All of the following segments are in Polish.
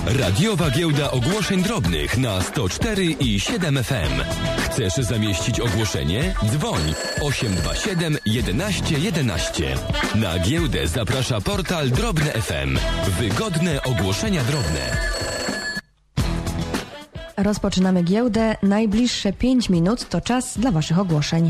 Radiowa Giełda Ogłoszeń Drobnych na 104 i 7 FM. Chcesz zamieścić ogłoszenie? Dzwoń 827 11 11. Na giełdę zaprasza portal Drobne FM. Wygodne ogłoszenia drobne. Rozpoczynamy giełdę. Najbliższe 5 minut to czas dla Waszych ogłoszeń.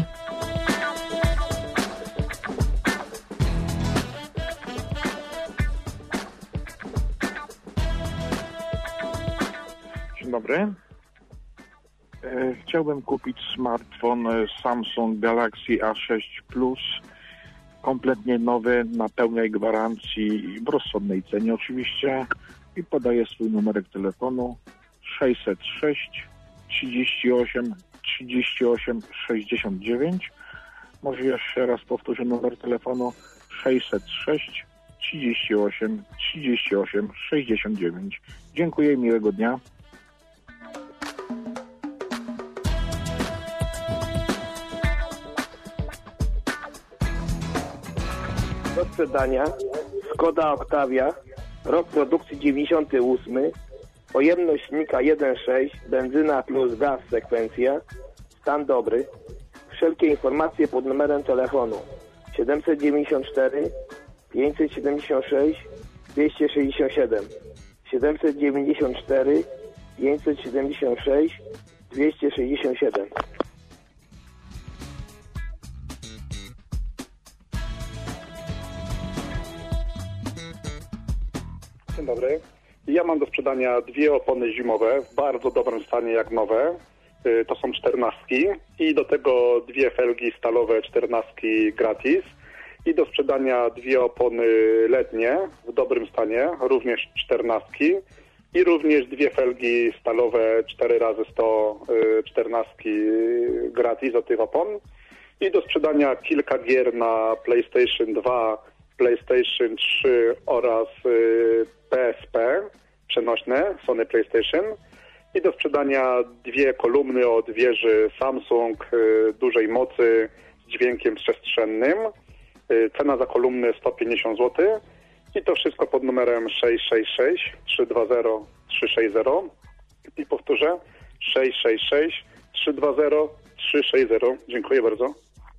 Dzień dobry. Chciałbym kupić smartfon Samsung Galaxy A6 Plus, kompletnie nowy, na pełnej gwarancji, w rozsądnej cenie oczywiście, i podaję swój numerek telefonu 606 38 38 69. Może jeszcze raz powtórzę numer telefonu 606 38 38 69. Dziękuję i miłego dnia. Do sprzedania Skoda Octavia, rok produkcji 98, pojemność silnika 1.6, benzyna plus gaz sekwencja, stan dobry. Wszelkie informacje pod numerem telefonu 794 576 267 794 576 267. Dzień dobry. Ja mam do sprzedania dwie opony zimowe w bardzo dobrym stanie jak nowe. To są 14 i do tego dwie felgi stalowe 14 gratis. I do sprzedania dwie opony letnie w dobrym stanie, również 14. I również dwie felgi stalowe 4x100 14 gratis od tych opon. I do sprzedania kilka gier na PlayStation 2, PlayStation 3 oraz PSP przenośne Sony PlayStation. I do sprzedania dwie kolumny od wieży Samsung dużej mocy z dźwiękiem przestrzennym. Cena za kolumny 150 zł. I to wszystko pod numerem 666 320 360. I powtórzę 666 320 360. Dziękuję bardzo.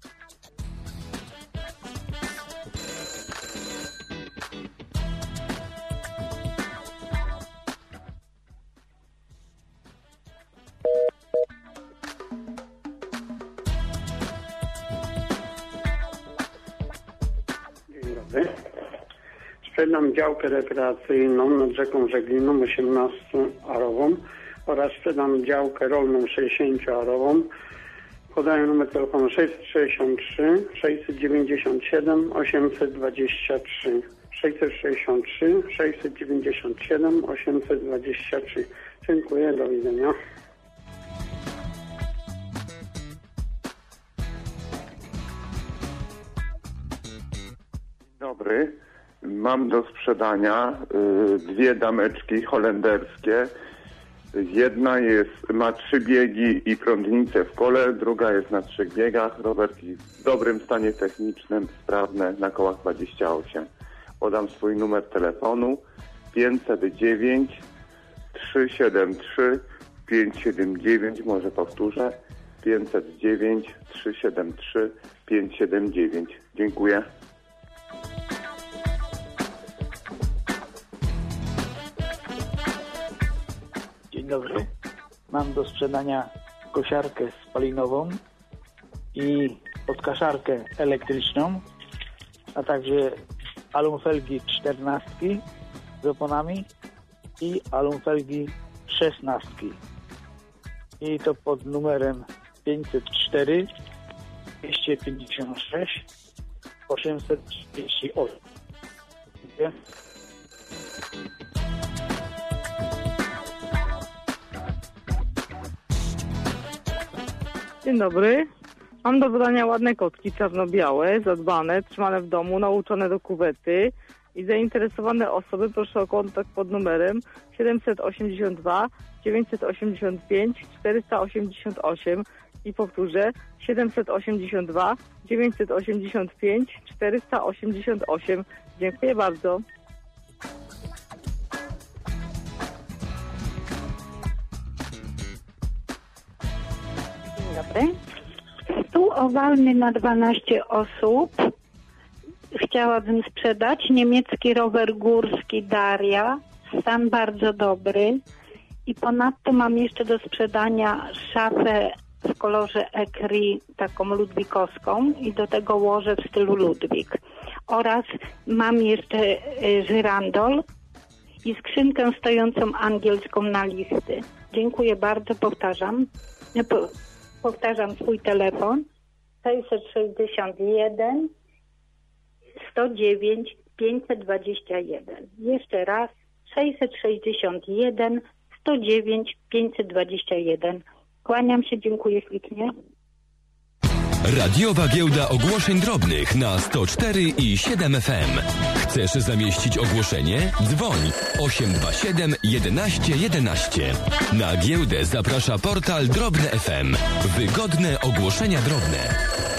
Sprzedam działkę rekreacyjną nad rzeką Żegliną 18-arową oraz sprzedam działkę rolną 60-arową. Podaję numer telefonu 663 697 823 663 697 823. Dziękuję, do widzenia. Dobry. Mam do sprzedania dwie dameczki holenderskie. Jedna ma 3 biegi i prądnicę w kole, druga jest na 3 biegach. Rowerki w dobrym stanie technicznym, sprawne, na kołach 28. Podam swój numer telefonu 509 373 579, może powtórzę 509 373 579. Dziękuję. Dzień dobry. Mam do sprzedania kosiarkę spalinową i podkaszarkę elektryczną, a także alumfelgi 14 z oponami i alumfelgi 16. I to pod numerem 504 256 838. Dziękuję. Dzień dobry. Mam do wydania ładne kotki czarno-białe, zadbane, trzymane w domu, nauczone do kuwety i zainteresowane osoby proszę o kontakt pod numerem 782 985 488 i powtórzę 782 985 488. Dziękuję bardzo. dobry. Stół owalny na 12 osób. Chciałabym sprzedać. Niemiecki rower górski Daria. Stan bardzo dobry. I ponadto mam jeszcze do sprzedania szafę w kolorze Ecri, taką ludwikowską i do tego łoże w stylu Ludwik. Oraz mam jeszcze żyrandol i skrzynkę stojącą angielską na listy. Dziękuję bardzo, powtarzam swój telefon 661 109 521. Jeszcze raz 661 109 521. Kłaniam się, dziękuję ślicznie. Radiowa Giełda Ogłoszeń Drobnych na 104 i 7 FM. Chcesz zamieścić ogłoszenie? Dzwoń 827 11 11. Na giełdę zaprasza portal Drobne FM. Wygodne ogłoszenia drobne.